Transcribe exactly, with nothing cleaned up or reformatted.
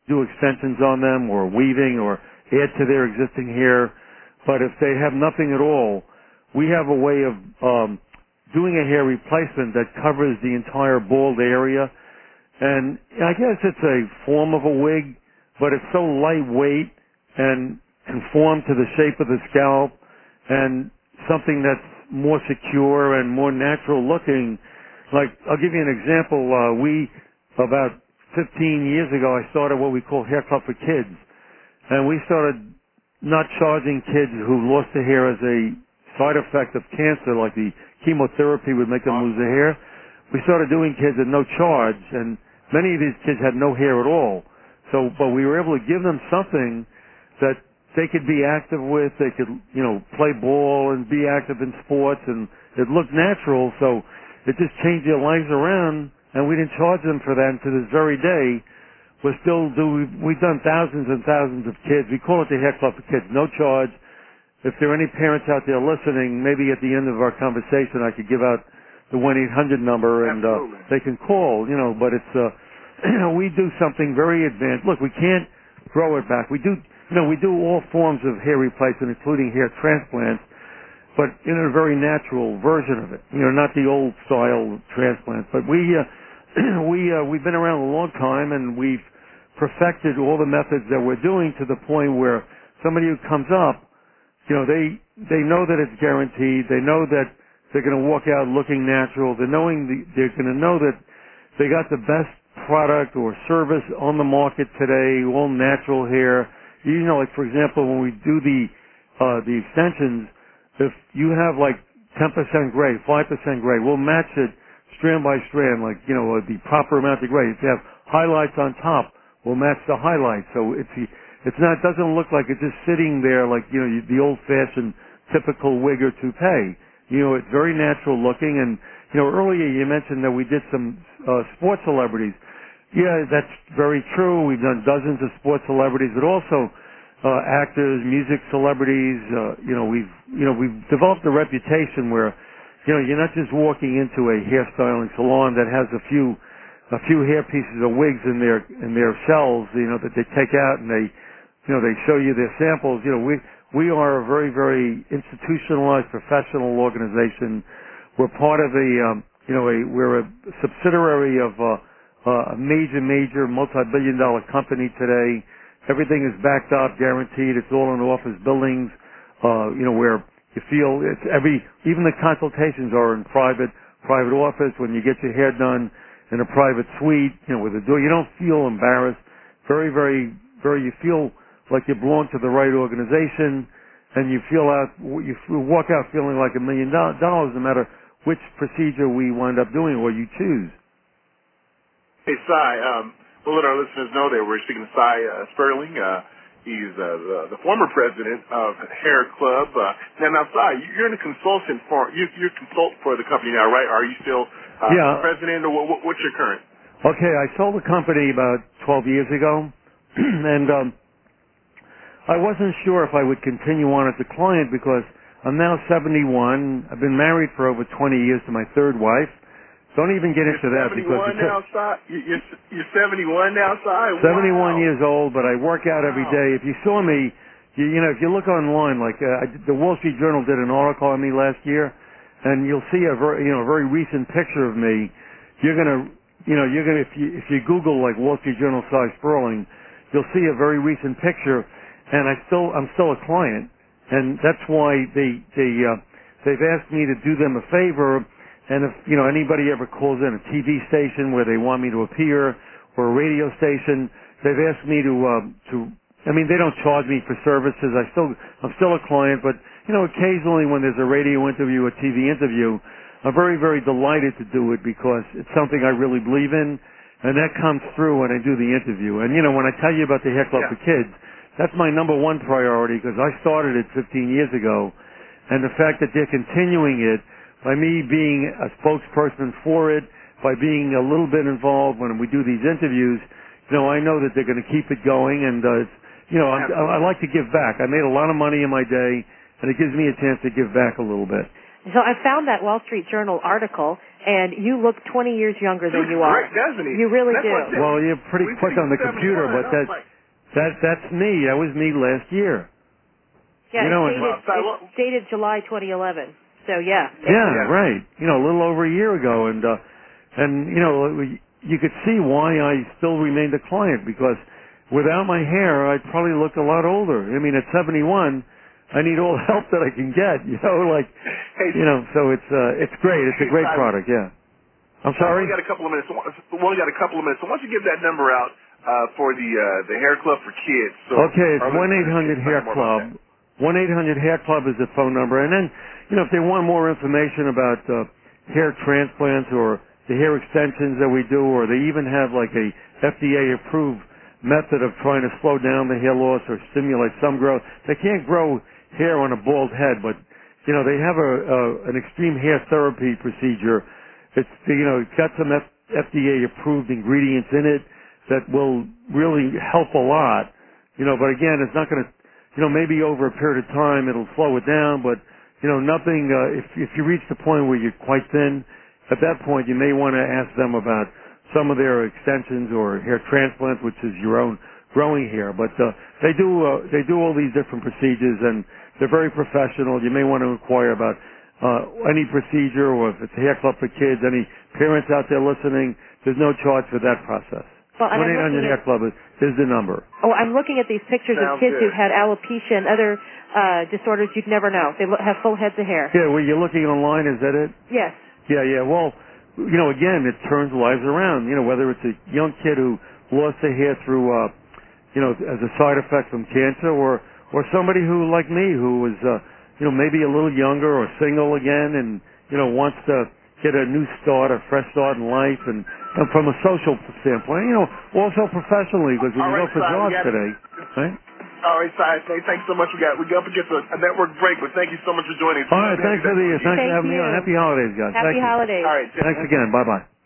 do extensions on them or weaving or add to their existing hair. But if they have nothing at all, we have a way of um, doing a hair replacement that covers the entire bald area. And I guess it's a form of a wig, but it's so lightweight and conform to the shape of the scalp and something that's more secure and more natural looking. Like, I'll give you an example. Uh, we, about fifteen years ago, I started what we call Hair Club for Kids. And we started not charging kids who lost their hair as a side effect of cancer, like the chemotherapy would make them lose their hair. We started doing kids at no charge, and many of these kids had no hair at all. So, but we were able to give them something that they could be active with. They could, you know, play ball and be active in sports, and it looked natural. So it just changed their lives around, and we didn't charge them for that. And to this very day, we're still do. We've done thousands and thousands of kids. We call it the Hair Club for Kids, no charge. If there are any parents out there listening, maybe at the end of our conversation, I could give out the one eight hundred number, and uh, they can call. You know, but it's uh, you know, we do something very advanced. Look, we can't grow it back. We do. You know, we do all forms of hair replacement, including hair transplants, but in a very natural version of it. You know, not the old style transplant. But we, uh, we, uh, we've been around a long time, and we've perfected all the methods that we're doing to the point where somebody who comes up, you know, they they know that it's guaranteed. They know that they're going to walk out looking natural. They're knowing the, they're going to know that they got the best product or service on the market today, all natural hair. You know, like for example, when we do the uh, the extensions, if you have like ten percent gray, five percent gray, we'll match it strand by strand, like you know uh, the proper amount of gray. If you have highlights on top, we'll match the highlights. So it's it's not it doesn't look like it's just sitting there like you know the old-fashioned typical wig or toupee. You know, it's very natural looking. And you know, earlier you mentioned that we did some uh, sports celebrities. Yeah, that's very true. We've done dozens of sports celebrities, but also uh, actors, music celebrities. Uh, you know, we've you know we've developed a reputation where you know you're not just walking into a hairstyling salon that has a few a few hair pieces of wigs in their in their shelves. You know that they take out and they you know they show you their samples. You know, we we are a very very institutionalized professional organization. We're part of a um, you know a we're a subsidiary of. Uh, Uh, a major, major multi-billion dollar company today. Everything is backed up, guaranteed. It's all in office buildings, uh, you know, where you feel it's every, even the consultations are in private, private office when you get your hair done in a private suite, you know, with a door. You don't feel embarrassed. Very, very, very, you feel like you belong to the right organization, and you feel out, you walk out feeling like a million dollars no matter which procedure we wind up doing or you choose. Hey, Cy, um, we'll let our listeners know that we're speaking to Cy uh, Sperling. Uh, he's uh, the, the former president of Hair Club. Uh, now, now, Cy, you're in a consultant for, you, you're a consultant for the company now, right? Are you still uh, yeah. president, or what, what's your current? Okay, I sold the company about twelve years ago, and um, I wasn't sure if I would continue on as a client because I'm now seventy-one. I've been married for over twenty years to my third wife. Don't even get into you're that because seventy-one now, Cy. You're, you're seventy-one now, Cy. Wow. seventy-one years old, but I work out wow. every day. If you saw me, you, you know, if you look online, like uh, I, the Wall Street Journal did an article on me last year, and you'll see a very, you know, very recent picture of me. You're gonna, you know, you're gonna if you if you Google like Wall Street Journal Cy Sperling, you'll see a very recent picture, and I still I'm still a client, and that's why they they uh, they've asked me to do them a favor. And if, you know, anybody ever calls in a T V station where they want me to appear or a radio station, they've asked me to, uh, to, I mean, they don't charge me for services. I still, I'm still a client, but, you know, occasionally when there's a radio interview or T V interview, I'm very, very delighted to do it because it's something I really believe in, and that comes through when I do the interview. And, you know, when I tell you about the Hair Club yeah. for Kids, that's my number one priority because I started it fifteen years ago, and the fact that they're continuing it, by me being a spokesperson for it, by being a little bit involved when we do these interviews, you know, I know that they're going to keep it going, and, uh, it's, you know, I, I like to give back. I made a lot of money in my day, and it gives me a chance to give back a little bit. So I found that Wall Street Journal article, and you look twenty years younger than you are. Great, doesn't he? You really That's do. Well, you're pretty we quick on the computer, but that, that that's me. That was me last year. Yeah, you know, it's, dated, well, it's dated July twenty eleven. So, yeah. Yeah, yeah, right. You know, a little over a year ago. And, uh, and you know, you could see why I still remained a client, because without my hair, I'd probably look a lot older. I mean, at seventy-one, I need all the help that I can get, you know, like, hey, you know, so it's, uh, it's great. It's a great product, yeah. I'm sorry? We only got a couple of minutes. We only got a couple of minutes. So why don't you give that number out uh, for the uh, the Hair Club for Kids? So okay, it's one eight hundred hair club. one eight hundred hair club is the phone number. And then, you know, if they want more information about uh, hair transplants or the hair extensions that we do, or they even have like a F D A-approved method of trying to slow down the hair loss or stimulate some growth. They can't grow hair on a bald head, but, you know, they have a, a an extreme hair therapy procedure. It's, you know, it's got some F D A-approved ingredients in it that will really help a lot. You know, but again, it's not going to, you know, maybe over a period of time it'll slow it down, but, you know, nothing, uh, if, if you reach the point where you're quite thin, at that point you may want to ask them about some of their extensions or hair transplants, which is your own growing hair. But uh, they do uh, they do all these different procedures, and they're very professional. You may want to inquire about uh, any procedure, or if it's a hair club for kids, any parents out there listening, there's no charge for that process. Well, one eight hundred hair club is, is the number. Oh, I'm looking at these pictures Sounds of kids good. who've had alopecia and other uh, disorders you'd never know. They lo- have full heads of hair. Yeah, well, you're looking online, is that it? Yes. Yeah, yeah. Well, you know, again, it turns lives around. You know, whether it's a young kid who lost their hair through, uh, you know, as a side effect from cancer, or or somebody who, like me, who was, uh, you know, maybe a little younger or single again, and you know, wants to get a new start, a fresh start in life, and, and from a social standpoint, you know, also professionally, because when All you right, go for Si, jobs we gotta- today, right? All right, Si, thanks so much. We got we got up against a, a network break, but thank you so much for joining us. All right, thanks for the, thanks Thank for having me you. on. Happy holidays, guys. Happy Thank you. holidays. All right, Thanks again. Bye bye.